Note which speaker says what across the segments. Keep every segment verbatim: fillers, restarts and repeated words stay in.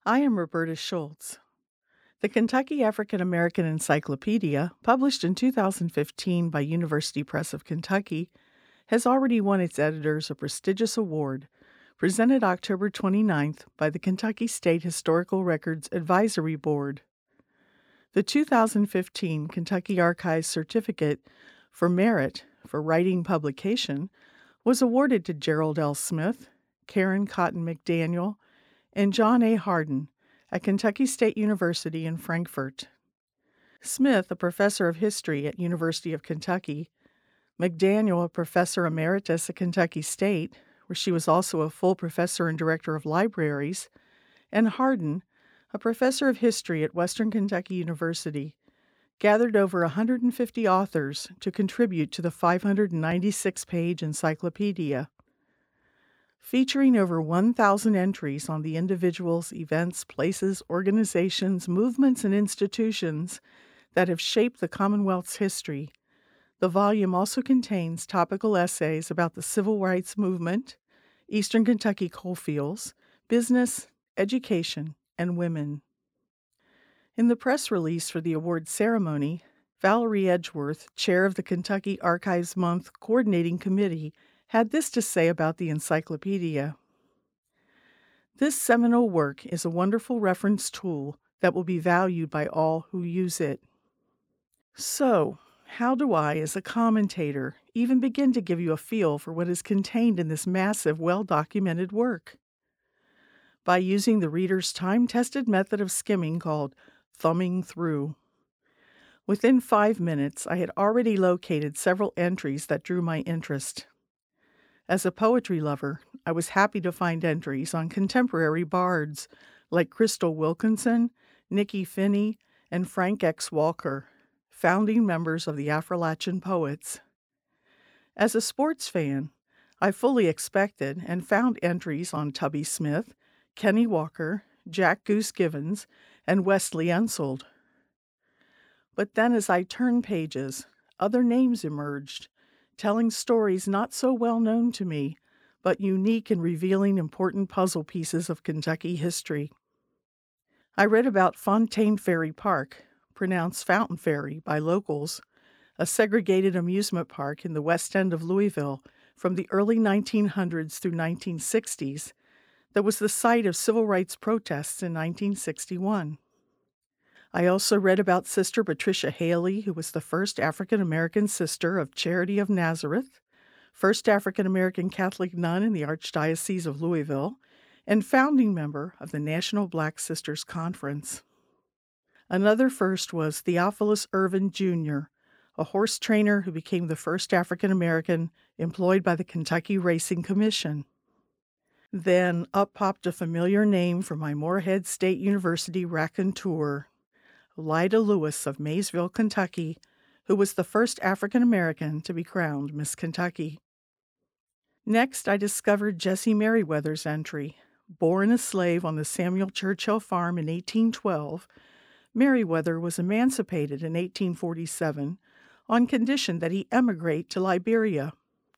Speaker 1: I am Roberta Schultz. The Kentucky African American Encyclopedia, published in two thousand fifteen by University Press of Kentucky, has already won its editors a prestigious award, presented October twenty-ninth by the Kentucky State Historical Records Advisory Board. The two thousand fifteen Kentucky Archives Certificate for Merit for Writing Publication was awarded to Gerald L. Smith, Karen Cotton McDaniel, and John A. Hardin at Kentucky State University in Frankfort. Smith, a professor of history at University of Kentucky, McDaniel, a professor emeritus at Kentucky State, where she was also a full professor and director of libraries, and Hardin, a professor of history at Western Kentucky University, gathered over one hundred fifty authors to contribute to the five hundred ninety-six page encyclopedia. Featuring over one thousand entries on the individuals, events, places, organizations, movements, and institutions that have shaped the Commonwealth's history, the volume also contains topical essays about the civil rights movement, Eastern Kentucky coalfields, business, education, and women. In the press release for the award ceremony, Valerie Edgeworth, chair of the Kentucky Archives Month Coordinating Committee, had this to say about the encyclopedia. This seminal work is a wonderful reference tool that will be valued by all who use it. So, how do I, as a commentator, even begin to give you a feel for what is contained in this massive, well-documented work? By using the reader's time-tested method of skimming called thumbing through. Within five minutes, I had already located several entries that drew my interest. As a poetry lover, I was happy to find entries on contemporary bards like Crystal Wilkinson, Nikki Finney, and Frank X. Walker, founding members of the Affrilachian Poets. As a sports fan, I fully expected and found entries on Tubby Smith, Kenny Walker, Jack Goose Givens, and Wesley Unsold. But then as I turned pages, other names emerged, telling stories not so well known to me, but unique in revealing important puzzle pieces of Kentucky history. I read about Fontaine Ferry Park, pronounced Fountain Ferry by locals, a segregated amusement park in the west end of Louisville from the early nineteen hundreds through nineteen sixties that was the site of civil rights protests in nineteen sixty-one. I also read about Sister Patricia Haley, who was the first African-American sister of Charity of Nazareth, first African-American Catholic nun in the Archdiocese of Louisville, and founding member of the National Black Sisters Conference. Another first was Theophilus Irvin Junior, a horse trainer who became the first African-American employed by the Kentucky Racing Commission. Then up popped a familiar name from my Morehead State University raconteur, Lyda Lewis of Maysville, Kentucky, who was the first African-American to be crowned Miss Kentucky. Next, I discovered Jessie Merriweather's entry. Born a slave on the Samuel Churchill farm in eighteen twelve, Merriweather was emancipated in eighteen forty-seven on condition that he emigrate to Liberia.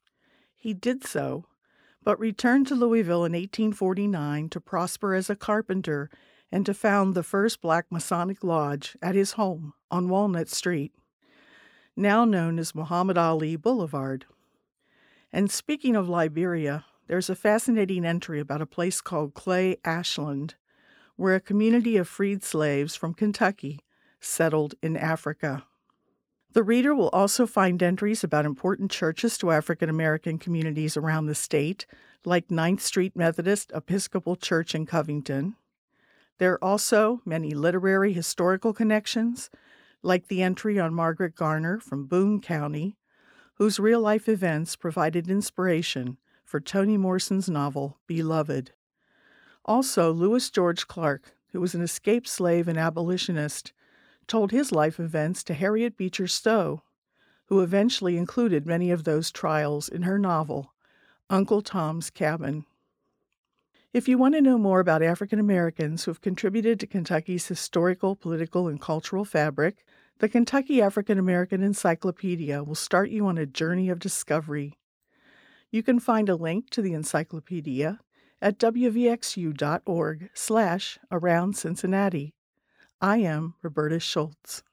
Speaker 1: He did so, but returned to Louisville in eighteen forty-nine to prosper as a carpenter and to found the first Black Masonic Lodge at his home on Walnut Street, now known as Muhammad Ali Boulevard. And speaking of Liberia, there's a fascinating entry about a place called Clay Ashland, where a community of freed slaves from Kentucky settled in Africa. The reader will also find entries about important churches to African American communities around the state, like Ninth Street Methodist Episcopal Church in Covington. There are also many literary historical connections, like the entry on Margaret Garner from Boone County, whose real-life events provided inspiration for Toni Morrison's novel, Beloved. Also, Lewis George Clark, who was an escaped slave and abolitionist, told his life events to Harriet Beecher Stowe, who eventually included many of those trials in her novel, Uncle Tom's Cabin. If you want to know more about African Americans who have contributed to Kentucky's historical, political, and cultural fabric, the Kentucky African American Encyclopedia will start you on a journey of discovery. You can find a link to the encyclopedia at w v x u dot org slash around Cincinnati. I am Roberta Schultz.